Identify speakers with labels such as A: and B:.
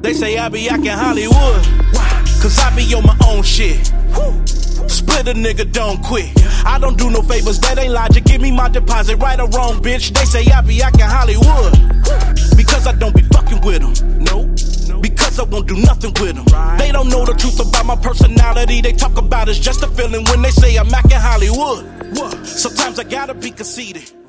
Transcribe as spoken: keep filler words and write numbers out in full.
A: They say I be acting Hollywood, cause I be on my own shit. Split a nigga, don't quit. I don't do no favors, that ain't logic. Give me my deposit, right or wrong, bitch. They say I be acting Hollywood, because I don't be fucking with them. No, because I won't do nothing with them. They don't know the truth about my personality. They talk about it's just a feeling when they say I'm acting Hollywood. Sometimes I gotta be conceited.